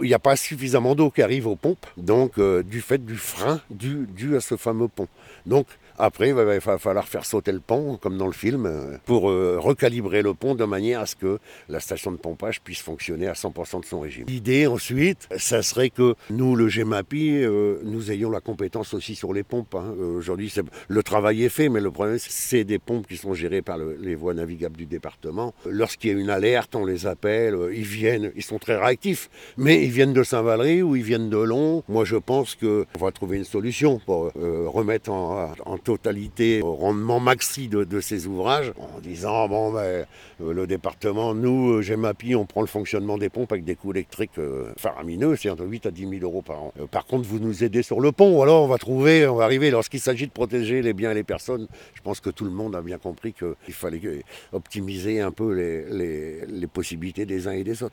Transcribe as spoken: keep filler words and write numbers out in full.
Il n'y a pas suffisamment d'eau qui arrive aux pompes, donc euh, du fait du frein dû, dû à ce fameux pont. Donc après, il va, va falloir faire sauter le pont, comme dans le film, euh, pour euh, recalibrer le pont de manière à ce que la station de pompage puisse fonctionner à cent pour cent de son régime. L'idée ensuite, ça serait que nous, le GEMAPI, euh, nous ayons la compétence aussi sur les pompes. Hein. Euh, aujourd'hui, c'est, le travail est fait, mais le problème, c'est des pompes qui sont gérées par le, les voies navigables du département. Lorsqu'il y a une alerte, on les appelle, euh, ils viennent, ils sont très réactifs, mais ils viennent de Saint-Valery ou ils viennent de Long. Moi, je pense qu'on va trouver une solution pour euh, remettre en, en totalité au rendement maxi de, de ces ouvrages, en disant, bon, ben, euh, le département, nous, euh, GEMAPI, on prend le fonctionnement des pompes avec des coûts électriques euh, faramineux, c'est entre huit à dix mille euros par an. Euh, par contre, vous nous aidez sur le pont, alors on va trouver, on va arriver, lorsqu'il s'agit de protéger les biens et les personnes, je pense que tout le monde a bien compris qu'il fallait optimiser un peu les, les, les possibilités des uns et des autres.